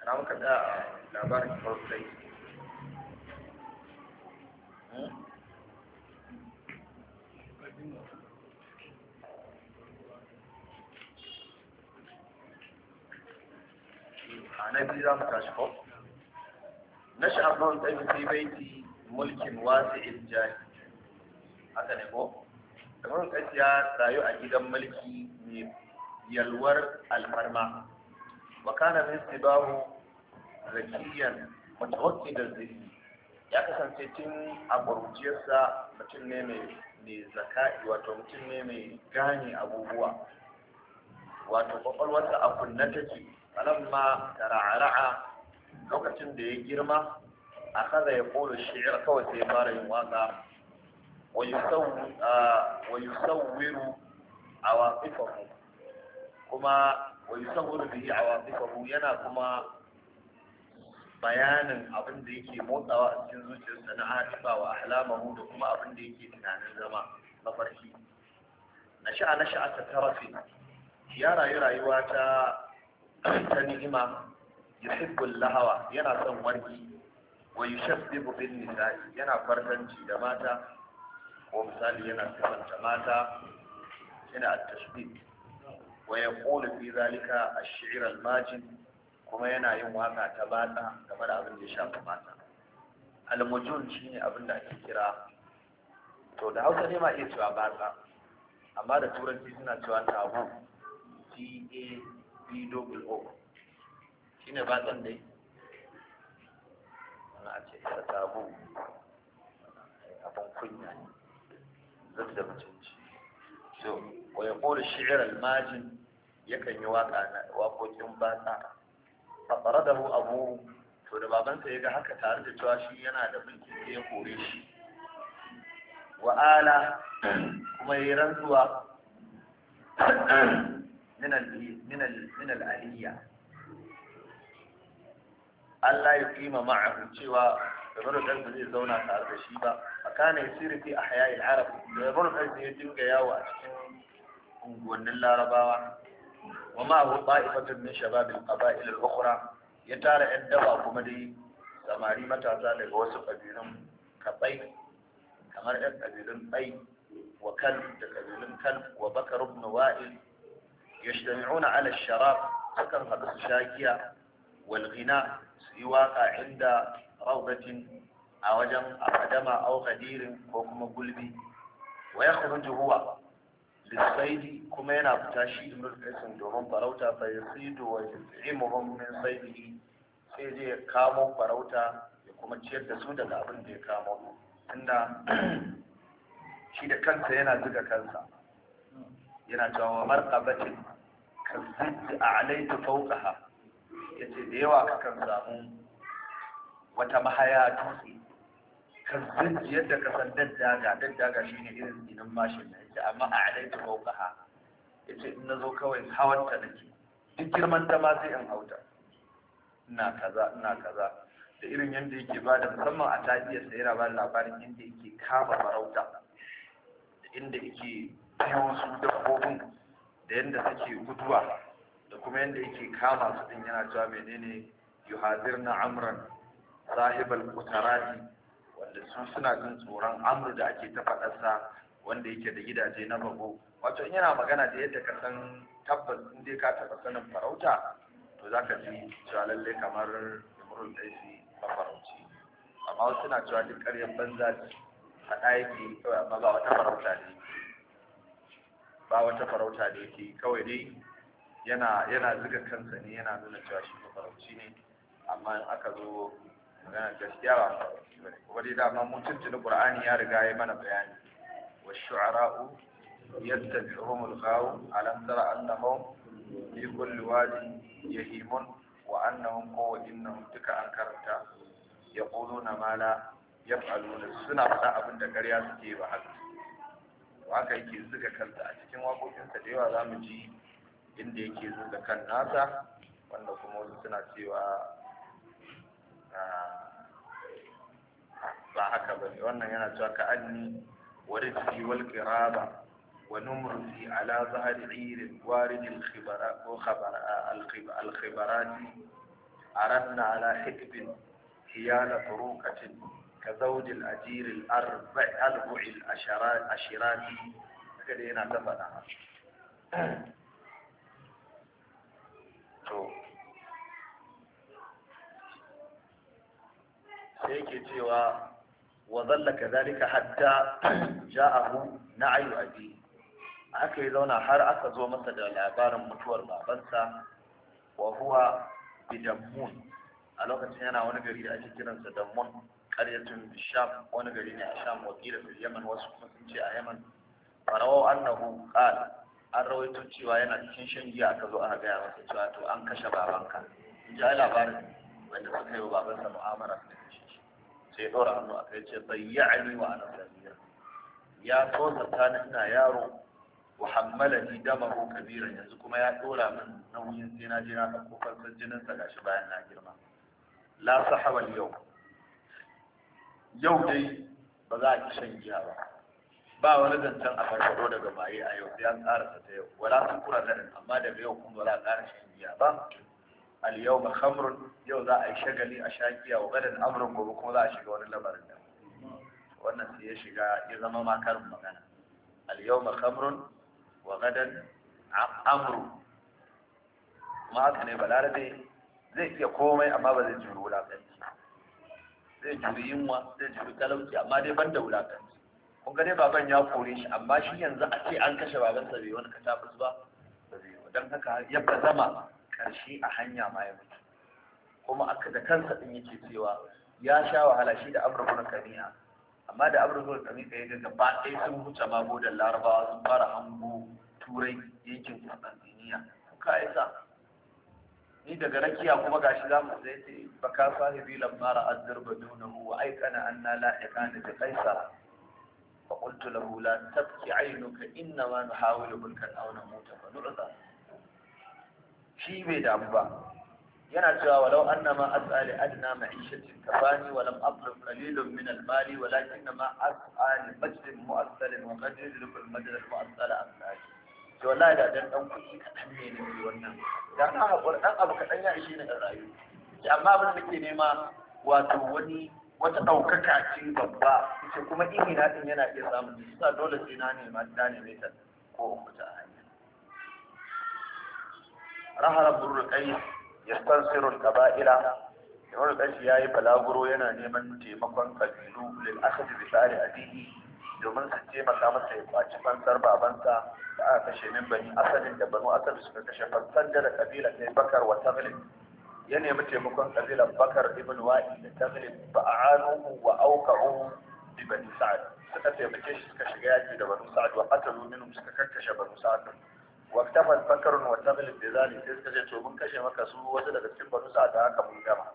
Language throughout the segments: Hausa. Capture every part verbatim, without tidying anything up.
na muka da labarin farkai a na biyu za mu tashi ko na sha'abon ɗan fi baiti mulkin wasi'il jahi haka ne ko kamar kashi ya rayu a gidan mulki mai yalwar alfarma wa kana min sibahu zakiyan mutawakkidan zihni ya kasance tun a ƙuruciyarsa mutum ne mai zaka'i wato mutum ne mai gane abubuwa wato kwakwalwarsa a kunna take falamma tara'ara'a lokacin da ya girma a kaza ya ƙoro shi'ir kawai sai ya fara yin waka wa yusawwiru awaqifahu kuma wa yusawwiru bihi awaqifahu yana kuma bayanin abin da yake motsawa a cikin zuciyarsa na hadifa wa ahlamahu da kuma abin da yake tunanin zama na farki nasha'a nasha'a ta tarafi ya rayu rayuwa ta ta ni'ima yuhibbul lahawa yana son warki wa yushabbibu bin nisa'i yana fardanci da mata ko misali yana sifanta mata yana at-tashbih wa yaqulu fi zalika ash-shi'r al-majid kuma yana yin waka ta batsa game da abin da ya shafi mata al-mujun shine abin da ake kira to da Hausa ne ma iya cewa batsa amma da turanci suna cewa tabu T A B O O shine batsan dai ana ce ta tabu abin kunya ne zai da mutunci so wa yaqulu ash-shi'r al-majid yakan yi waka na waƙoƙin batsa faɗaɗahu abu to da babansa ya ga haka tare da cewa shi yana da mulki ya kore shi wa'ala kuma ya rantsuwa min al'aliyya Allah ya kima ma'ahu cewa Ibn Qasim zai zauna tare da shi ba makana yasiru fi ahya'il arab da Ibn Qasim ya dinga yawo a cikin unguwannin larabawa ومعه طائفة من شباب القبائل الأخرى يتارى الدواء كمدي سماري متى ذلك وسط قبيلهم كطي كما رأت قبيلهم أي وكلب قبيلهم كلب وبكر بن وائل يجتمعون على الشراب سكر هذا الشاكية والغناء يواقع عند روضة أو جم أو أو غدير وكما قلبي ويخرج هو للصيد كما ينبت شيء من القسم دومن فروتا فيصيد ويطعمهم من صيده sai zai kamo farauta ya kuma ciyar da su daga abin da ya kamo tunda shi da kansa yana zuga kansa yana cewa marqabatin kazid a'laytu fawqaha yace da yawa kakan samu wata mahaya dutse kazid yadda ka san daddaga daddaga shine irin tsinin mashin da amma a'laytu fawqaha yace in nazo kawai hawanta nake duk girman ta ma sai in hauta ina kaza ina kaza da irin yanda yake bada musamman a tafiyar sa yana bada labarin inda yake kama farauta da inda yake biyo su dabbobin da yanda suke guduwa da kuma yanda yake kama su din yana cewa menene yuhadirna amran sahibal qutarati wanda su suna jin tsoron amru da ake ta faɗarsa wanda yake da gidaje na bago wato in yana magana da yadda ka san tabbas in dai ka taɓa sanin farauta to za ka ji cewa lallai kamar imrul daisi mafarauci amma wasu na cewa duk ƙaryar banza faɗa yake kawai amma ba wata farauta ne ba wata farauta da yake kawai dai yana yana zuga kansa ne yana nuna cewa shi mafarauci ne amma in aka zo magana gaskiya ba mafarauci ba ne kuma dai dama mun tuntuni qur'ani ya riga ya mana bayani wa shu'ara'u yattabi'uhum al-ghawu alam tara annahum fi kulli wadin yahimun wa annahum qaw innahum duka an karanta yaquluna ma la yaf'aluna suna faɗa abin da ƙarya suke ba haka haka yake zuga kansa a cikin waƙoƙinsa da yawa zamu ji inda yake zuga kan nasa wanda kuma wasu suna cewa ba haka bane wannan yana cewa ka anni wa rizqi wal qiraba ونمرتي على ظهر عير وارد الخبراء الخبرات aranna ala hikbin hiyala turuqatin ka zawjil ajir al arba' al asharat ashirati kada yana ta faɗa to sai yake cewa wa zalla kadhalika hatta ja'ahu na'yu abi aka yi zauna har aka zo masa da labarin mutuwar babansa wa huwa bidammun a lokacin yana wani gari da ake kiransa dammun qaryatun bisham wani gari ne a sham wakila fil yaman wasu kuma sun ce a yaman farawau annahu qala an rawaito cewa yana cikin shan giya aka zo aka gaya masa cewa to an kashe babanka in ji labarin wanda suka yi wa babansa mu'amara da kashe shi sai ya ɗora hannu a kai ce bayyani wa ana sabira ya tosa ta ina yaro wa hammalani damahu kabiran yanzu kuma ya ɗora min nauyin sai na je na ɗauko fansar jininsa gashi bayan na girma la sahaba yau yau dai ba za a ki shan giya ba ba wani zancen a farfado daga maye a yau sai an karasa ta yau wala sun kura zarin amma daga yau kuma ba za a ƙara shan giya ba al yau ba khamrun yau za a yi shagali a sha giya wa gadan amrun gobe kuma za a shiga wani labarin da wannan sai ya shiga ya zama ma karin magana al yau ba khamrun wa gadan amru kuma haka ne balarabe zai iya komai amma ba zai juri wulakanci zai juri yunwa zai juri talauci amma dai ban da wulakanci kun ga dai baban ya kore shi amma shi yanzu a ce an kashe babansa bai wani katabus ba ba zai yi don haka ya zama karshe a hanya ma ya mutu kuma aka da kansa din yake cewa ya sha wahala shi da abubuwan kamiya amma da abubuwan kamiya ya ga gaba ɗaya sun huce magodan larabawa sun fara hango turai yankin Constantiniya kuka isa ni daga rakiya kuma gashi za mu zai ce baka sahibi lamara azzarba dunahu wa aikana anna la'iqana bi qaisar فقلت له لا تبكي عينك إنما نحاول ملكا أو نموت فنعذر شي bai damu ba yana cewa walau annama as'ali adna ma'ishatin kafani wa lam atlub qalilun min al-mali walakin ma as'ali majlis mu'assal wa qad yudriku al-majlis mu'assal amsal to wallahi da dan dan kuɗi kadan ne ne wannan dan hakuri dan abu kadan ya ishe ni da rayu amma abin da ke nema wato wani wata ɗaukaka ce babba ita kuma iri na ɗin yana iya samun su sa dole sai na nema na neme ta ko uku ta hanya rahara burru kai ya stansiru qaba'ila burru kai ya yi balaguro yana neman taimakon kabilu lil akhd bi sari adihi domin su taimaka masa ya kwaci fansar babansa da aka kashe min bani asalin da banu asali suka kashe fansar da kabila sai bakar wa taglib ya nemi taimakon kabilar bakar ibn wa'i da taglib ba a anuhu wa auka'u bi bani sa'ad suka taimake shi suka shiga yaki da banu sa'ad wa qatalu minhum suka kakkashe banu sa'ad wa iktafat bakar wa taglib da zali sai suka ce to mun kashe maka su wasu daga cikin banu sa'ad da haka mun gama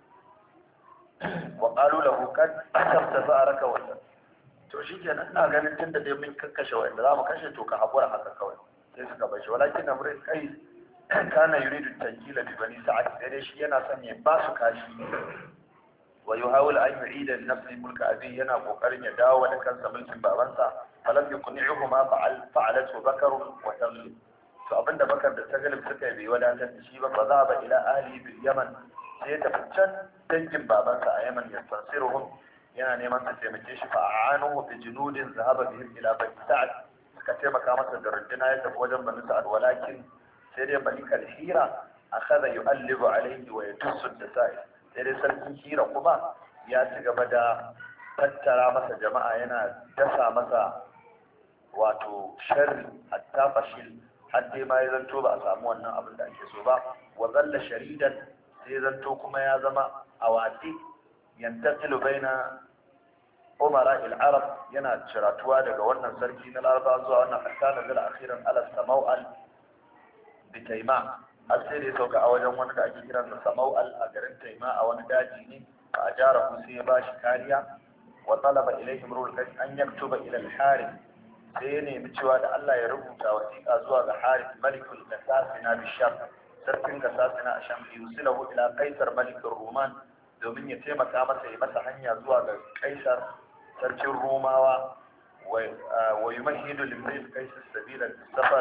wa qalu lahu kad asabta za'araka wa to shikenan ina ganin tunda dai mun kakkashe wanda za mu kashe to ka hakura haka kawai sai suka bashi walakin amrin kai kana yuridu tankila bi bani sa'ad dai shi yana son ya ba su kashi wa yuhawil an yu'ida li nafsi mulka abi yana kokarin ya dawo da kansa mulkin babansa falam yuqni'uhu ma fa'al fa'alatu bakar wa taglib to abinda bakar da taglib suka yi bai wadatar da shi ba fa za ba ila ahli bil yaman sai ta can dangin babansa a yaman ya tansiruhum yana neman su taimake shi fa a'anuhu bi junudin zahaba bihim ila bani sa'ad suka taimaka masa da runduna ya tafi wajen bani sa'ad walakin sai dai malikal hira akhadha yu'allibu alayhi wa yatussu ad-dasa'i sai dai sarkin hira kuma ya ci gaba da tattara masa jama'a yana dasa masa wato sharri hatta fashil har dai ma ya zanto ba a samu wannan abin da ake so ba wa zalla sharidan sai zanto kuma ya zama awati yantaqilu baina umara al-arab yana ciratuwa daga wannan sarki na laraba zuwa wannan hatta nazala akhiran ala samawal bitaima har sai da ya sauka a wajen wani da ake kiran sa samawal a garin taima a wani daji ne a jara ku sai ya bashi kariya wa talaba ilayhi imrul qais an yaktuba ila al-harith sai ya nemi cewa da Allah ya rubuta wasiƙa zuwa ga Harith malikul Gasasina bi Sham sarkin Gasasina a Sham yusilahu ila Kaisar malikur Ruman domin ya taimaka masa ya masa hanya zuwa ga Kaisar sarkin Romawa wa yumahidu limril Kaisar sabila safar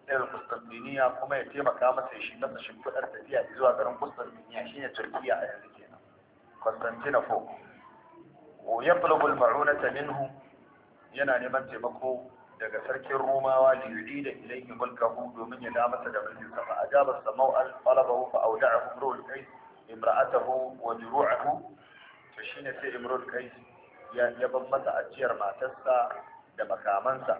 irin Constantiniya kuma ya taimaka masa shi masa shimfiɗar tafiya zuwa garin Constantiniya shine Turkiya a yanzu kenan Constantinople wa yatlubu al-ma'unata minhu yana neman taimako daga sarkin Romawa da yudi da ilayhi mulkahu domin ya da masa da mulkin sa fa ajaba samau al-talabahu fa awda'ahu imrul qais imra'atahu wa juru'ahu to shine sai imrul qais ya yaban masa ajiyar matarsa da makamansa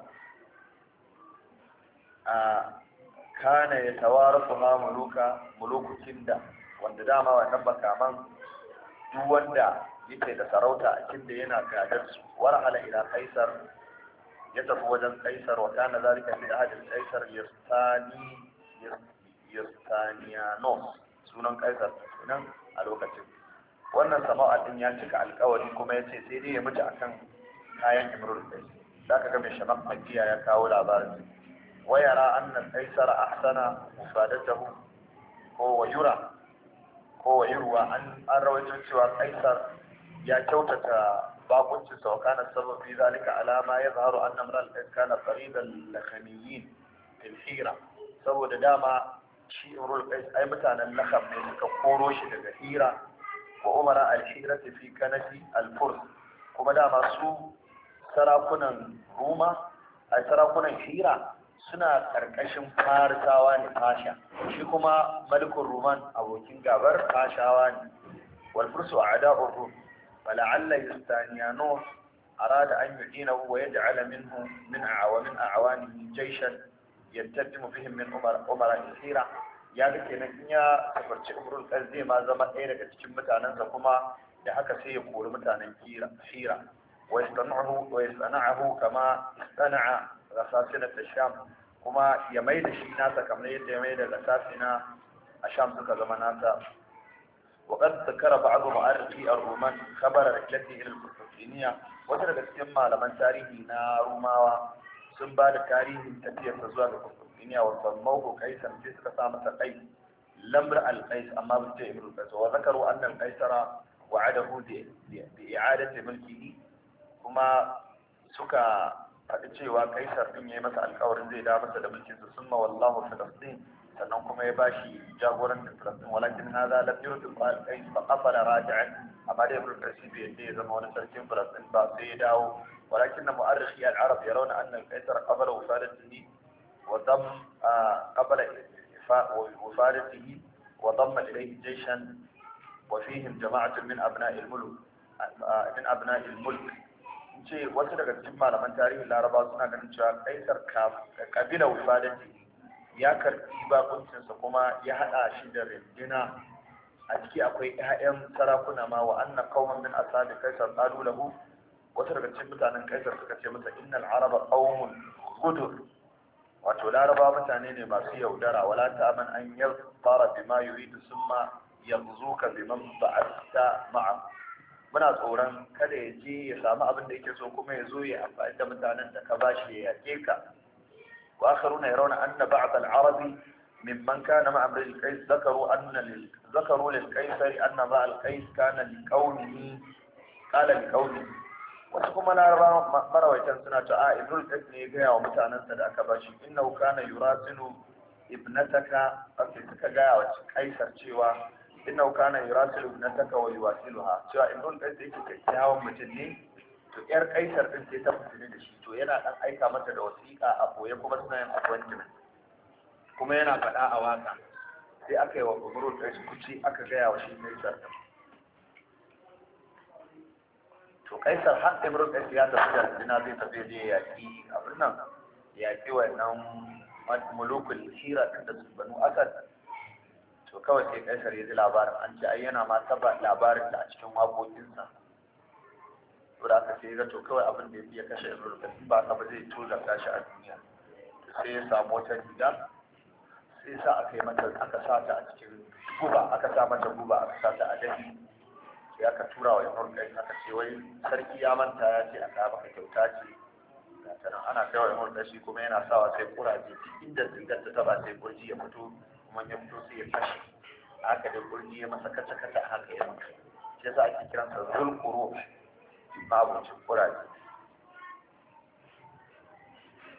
a kana ya tawarasu ma muluka mulukukin da wanda dama wannan makaman duk wanda yake da sarauta a kinda yana gadar su warhala ila kaisar ya tafi wajen kaisar wa kana zalika fi ahadin kaisar yastani yastanianos sunan kaisar nan a lokacin wannan sama'a din ya cika alƙawari kuma yace sai dai ya mutu akan kayan imrul qais zaka ga mai shabab makiya ya kawo labarin wayara anna kaisar ahsana mufadatahu ko wayura ko wayurwa an an rawaito cewa kaisar ya kyautata bakuncin sa kana sabab fi zalika alama yazharu anna imral qais kana qariban lakhamiyin fil hira saboda dama shi imrul qais ai mutanen lakham ne suka koro shi daga hira wa umara al-hira fi kanati al-furs kuma dama su sarakunan ruma ai sarakunan hira suna karkashin farisawa ne fasha shi kuma malikul ruman abokin gabar fashawa ne wal fursu a'da'ur rum fala'alla yustaniyanus arada an yu'inahu wa yaj'ala minhu min a'awamin a'awanihi jayshan yantadimu fihim min umar umara al-hira ya ga kenan in ya tafarci umrul qais zai ma zama ɗaya daga cikin mutanensa kuma da haka sai ya kori mutanen hira hira wa yastana'uhu wa yastana'uhu kama istana'a rasasina sham kuma ya mai da shi nasa kamar yadda ya mai da rasasina a sham suka zama nasa wa qad zakara ba'd mu'arrifi ar-ruman khabara rihlatihi ila al-qustantiniya wata daga cikin malaman tarihi na rumawa sun ba da tarihin tafiyarsa zuwa ga Constantinople wa sammahu Kaisar sai suka sa masa Qais lamr al-Qais amma ba ce Ibn Qais wa zakaru anna al-Qaisara wa'adahu bi i'adati mulkihi kuma suka faɗi cewa Kaisar din yayi masa alƙawarin zai da masa da mulkin sa summa wallahu Filistin sannan kuma ya bashi jagorancin Filistin walakin hadha lam yurid al-Qais fa qafala raji'an amma da Ibn Qais bai yadda ya zama wani sarkin Filistin ba sai ya dawo ولكن مؤرخي العرب يرون أن القيصر قبل وفادته وضم قبل وفادته وضم إليه جيشا وفيهم جماعة من أبناء الملك من أبناء الملك ce wasu daga cikin malaman tarihin laraba suna ganin cewa kaisar kabila wufadati ya karbi bakuncinsa kuma ya hada shi da rindina a ciki akwai ƴaƴan sarakuna ma wa anna qauman min ashabi kaisar qalu lahu wasu daga cikin mutanen kaisar suka ce masa innal araba qaumun gudur wato laraba mutane ne masu yaudara wala ta'man an yazfara bima yuridu summa yanzuka biman ba'asta ma'a muna tsoron kada ya je ya samu abin da yake so kuma ya zo ya amfani da mutanen da ka bashi ya yake ka wa akharuna yarawna anna ba'd al-arabi mimman kana ma'a amri al-qais zakaru anna lil zakaru lil qaisari anna ma'a al-qais kana li qawmihi qala li qawmihi wasu kuma laraba marawaitan suna ta a ibnul qais ne ya gaya wa mutanensa da aka bashi innahu kana yurasilu ibnataka ake suka gaya wa kaisar cewa innahu kana yurasilu ibnataka wa yuwasiluha cewa ibnul qais yake kyakkyawan mutum ne to yar kaisar din sai ta fitini da shi to yana dan aika mata da wasiƙa a boye kuma suna yin appointment kuma yana faɗa a waka sai aka yi wa ibnul qais kuci aka gaya wa shi kaisar to kaisar har imrul qais ya tafi da dina zai tafi da yaki abin nan yaki wannan mulukul hira din da su banu asad to kawai sai kaisar ya ji labarin an ce ai yana ma taba labarin da a cikin waƙoƙinsa to da aka sai ga to kawai abin da ya kashe imrul qais ba ka ba zai tura tashi a duniya sai ya samu wata riga sai sa aka yi mata aka sa ta a cikin guba aka sa mata guba aka sa ta a dahi ya ka tura wa imrul qais aka ce wai sarki ya manta ya ce aka maka kyauta ce ga nan ana kai wa imrul qais kuma yana sawa sai kuraje inda tsigar ta taba sai kurji ya fito kuma ya fito sai ya fashe haka da kurji ya masa kata kata haka ya mutu shi yasa ake kiransa zulquru babu cin kuraje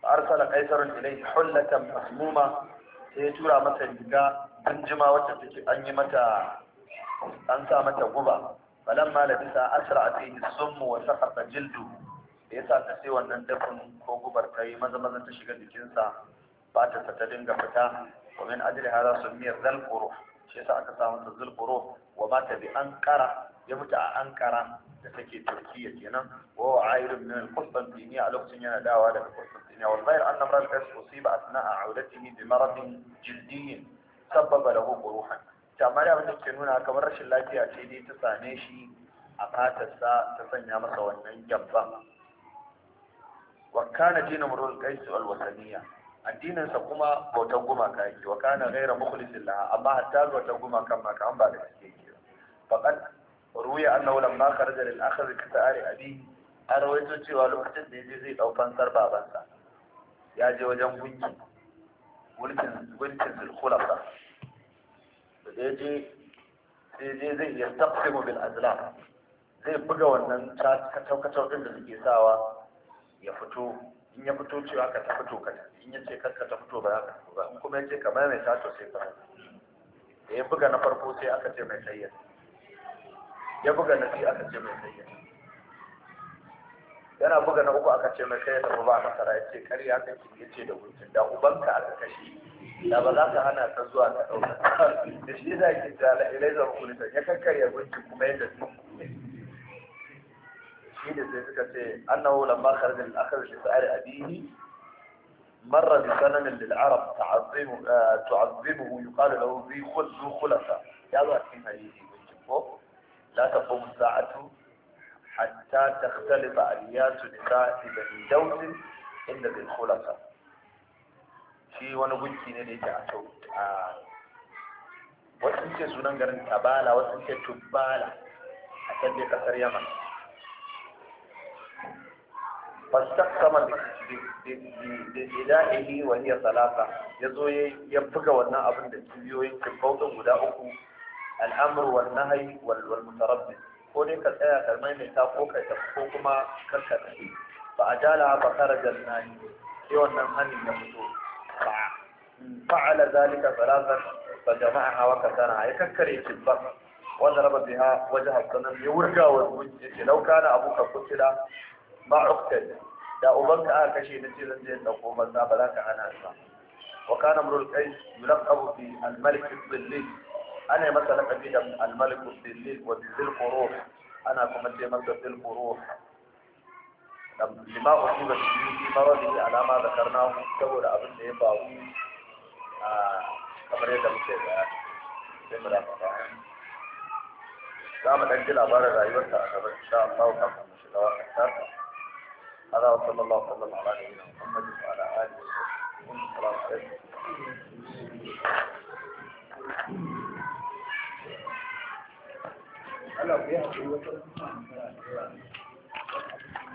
arsala qaisarun ilayhi hullatan masmuma sai ya tura masa riga tunjima wacce take an yi mata an sa mata guba falamma labisa asra fihi summu wa saqata jildu da yasa ta sai wannan dafin ko gubar ta yi maza maza ta shiga jikinsa ba ta ta dinga fita wa min ajli hada sumiya zalquru shi yasa aka samu ta zalquru wa mata bi ankara ya mutu a ankara da take turkiya kenan wa huwa ayrun min al-qustantiniya a lokacin yana dawa daga qustantiniya wal ghayr anna imran qas usiba asna'a audatihi bi maradin jildiyyin sabbaba lahu quruhan amma da abin da ke nuna kamar rashin lafiya ce dai ta same shi a fatarsa ta sanya masa wannan gyabban wa kana dinu murul qais wal wasaniya addinin sa kuma bautar gumaka yake wa kana ghayra mukhlisin laha amma hatta bautar gumakan ma kan ba da gaske yake faqad ruya annahu lamma kharaja lil akhadh bi sa'ari abi an rawaito cewa lokacin da yaje zai dau fansar babansa ya je wajen gunki mulkin gunkin zulkhulafa da yaje sai je zai yastaqsimu bil azlam zai buga wannan kacau-kacau din da suke sawa ya fito in ya fito cewa ka ta fito ka in ya ce kanka ta fito ba za ka fito ba in kuma ya ce kamar mai tato sai ka da ya buga na farko sai aka ce mai sayyar ya buga na biyu aka ce mai sayyar yana buga na uku aka ce mai kai ya tafi ba nasara ya ce karya aka ce ya ce da wucin da ubanka aka kashe da ba za ka hana ta zuwa ka ɗauka da shi za ki jala ilai zama kulita ya kakkarya gunki kuma yadda su shi da sai suka ce annahu lamma kharaja al akhir li sa'ari abihi marra bi sanamin lil arab ta'azzimu tu'azzimuhu yuqalu lahu bi khulzu khulasa ya zo a cikin hadisi ko la taqumu sa'atu hatta takhtalifa aliyatu nisa'i bani daws inda bil khulasa shi wani gunki ne da yake a tau a wasu ce sunan garin tabala wasu ce tubbala a can dai kasar yaman fastaqsama bi ilahihi wa hiya salasa yazo ya buga wannan abin da kibiyoyin kibbautin guda uku al'amr wal nahy wal mutarabbi ko dai ka tsaya kalmai mai ta ko kai ta ko kuma karkata fa ajala fa kharaja an-nahy sai wannan hanin ya fito فعل ذلك ثلاثا فجمعها وكسرها يككري كبا وضرب بها وجه الصنم يورقا والوجه لو كان ابوك قتل ما عقتل دا ابنك اكشي نتي زنجي دوكو بندا بلاك انا اسا وكان امر القيس يلقب في الملك الظليل انا مثلا قبيل الملك الظليل وذي القروح انا كما تي مثل ذي القروح لما أصيب في مرضه على ما ذكرناه سوى أبن يباو kamar yadda muke da sai mu da fata za mu dan ji labarin rayuwarsa a gaba insha Allah kafin mu shiga wannan tafi hada wa sallallahu alaihi wa sallam ala nabiyyina Muhammad wa ala alihi wa sahbihi Allah ya yi wata